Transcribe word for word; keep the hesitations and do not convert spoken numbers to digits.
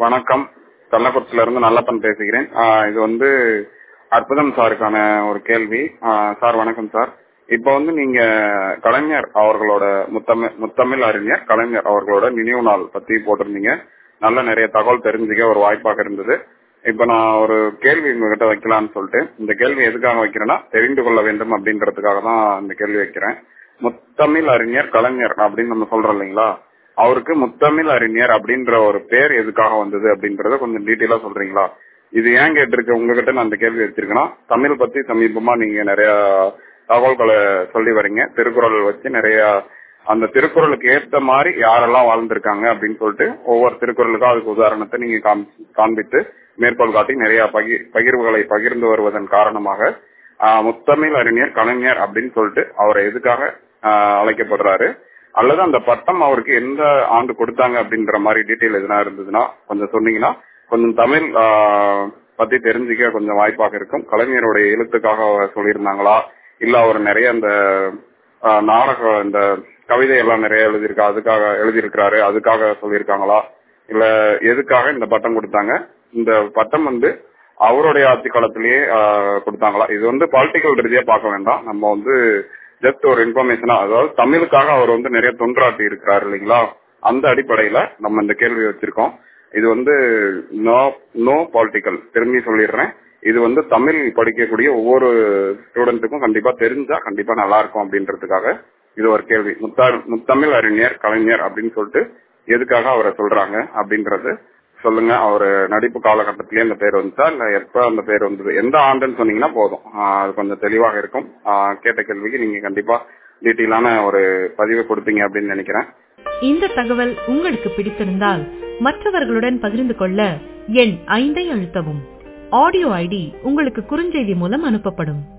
வணக்கம். கள்ளக்குறிச்சியில இருந்து நல்லப்பன் பேசுகிறேன். ஆஹ் இது வந்து அற்புதம் சாருக்கான ஒரு கேள்வி. ஆஹ் சார் வணக்கம் சார். இப்ப வந்து நீங்க கலைஞர் அவர்களோட முத்தமிழ் முத்தமிழ் அறிஞர் கலைஞர் அவர்களோட நினைவு நாள் பத்தி போட்டிருந்தீங்க. நல்ல நிறைய தகவல் தெரிஞ்சுக்க ஒரு வாய்ப்பாக இருந்தது. இப்ப நான் ஒரு கேள்வி உங்ககிட்ட வைக்கலாம்னு சொல்லிட்டு, இந்த கேள்வி எதுக்காக வைக்கிறேன்னா தெரிந்து கொள்ள வேண்டும் அப்படின்றதுக்காக தான் இந்த கேள்வி வைக்கிறேன். முத்தமிழ் அறிஞர் கலைஞர் அப்படின்னு நம்ம சொல்றோம் இல்லைங்களா, அவருக்கு முத்தமிழ் அறிஞர் அப்படின்ற ஒரு பேர் எதுக்காக வந்தது அப்படின்றத கொஞ்சம் டீட்டெயிலா சொல்றீங்களா? இது ஏன் கேட்டிருக்க உங்ககிட்ட நான் அந்த கேள்வி வச்சிருக்கேன்னா, தமிழ் பத்தி சமீபமா நீங்க நிறைய தகவல்களை சொல்லி வரீங்க. திருக்குறள் வச்சு நிறைய அந்த திருக்குறளுக்கு ஏற்ற மாதிரி யாரெல்லாம் வாழ்ந்திருக்காங்க அப்படின்னு சொல்லிட்டு ஒவ்வொரு திருக்குறளுக்கும் அதுக்கு உதாரணத்தை நீங்க காண்பித்து மேற்கோள் காட்டி நிறைய பகிர் பகிர்வுகளை பகிர்ந்து வருவதன் காரணமாக ஆஹ் முத்தமிழ் அறிஞர் கலைஞர் அப்படின்னு சொல்லிட்டு அவரை எதுக்காக ஆஹ் அழைக்கப்படுறாரு, அல்லது அந்த பட்டம் அவருக்கு எந்த ஆண்டு கொடுத்தாங்க அப்படின்ற மாதிரி டீட்டெயில் எதுனா இருந்ததுன்னா கொஞ்சம் சொன்னீங்கன்னா கொஞ்சம் தமிழ் ஆஹ் பத்தி தெரிஞ்சுக்க கொஞ்சம் வாய்ப்பாக இருக்கும். கலைஞருடைய எழுத்துக்காக சொல்லியிருந்தாங்களா, இல்ல அவர் நிறைய இந்த நாடகம் இந்த கவிதை எல்லாம் நிறைய எழுதியிருக்கா அதுக்காக எழுதியிருக்கிறாரு அதுக்காக சொல்லியிருக்காங்களா, இல்ல எதுக்காக இந்த பட்டம் கொடுத்தாங்க, இந்த பட்டம் வந்து அவருடைய ஆட்சி காலத்திலேயே கொடுத்தாங்களா? இது வந்து பாலிட்டிக்கல் ரீதியா பார்க்க வேண்டாம். நம்ம வந்து ஜஸ்ட் ஒரு இன்ஃபர்மேஷனா, அதாவது தமிழுக்காக அவர் வந்து நிறைய தொண்டாற்றி இருக்கிறாரு இல்லைங்களா, அந்த அடிப்படையில நம்ம இந்த கேள்வி வச்சிருக்கோம். இது வந்து நோ நோ பாலிட்டிக்கல், திரும்பி சொல்லிடுறேன். இது வந்து தமிழ் படிக்கக்கூடிய ஒவ்வொரு ஸ்டூடெண்ட்டுக்கும் கண்டிப்பா தெரிஞ்சா கண்டிப்பா நல்லா இருக்கும் அப்படின்றதுக்காக இது ஒரு கேள்வி. முத்தா முத்தமிழ் அறிஞர் கலைஞர் அப்படின்னு சொல்லிட்டு எதுக்காக அவரை சொல்றாங்க அப்படின்றது சொல்லுங்க. அவர் நடிப்பு காலகட்டத்திலேயே அந்த பேர் வந்துச்சா, இல்ல எப்ப அந்த பேர் வந்தது, எந்த ஆண்டுன்னு சொன்னீங்கன்னா போதும், அது கொஞ்சம் தெளிவாக இருக்கும். கேட்ட கேள்விக்கு நீங்க கண்டிப்பா டீட்டெயிலான ஒரு பதிவு கொடுப்பீங்க அப்படின்னு நினைக்கிறேன். இந்த தகவல் உங்களுக்கு பிடித்திருந்தால் மற்றவர்களுடன் பகிர்ந்து கொள்ள எண் ஐந்தை அழுத்தவும். ஆடியோ ஐடி உங்களுக்கு குறுஞ்செய்தி மூலம் அனுப்பப்படும்.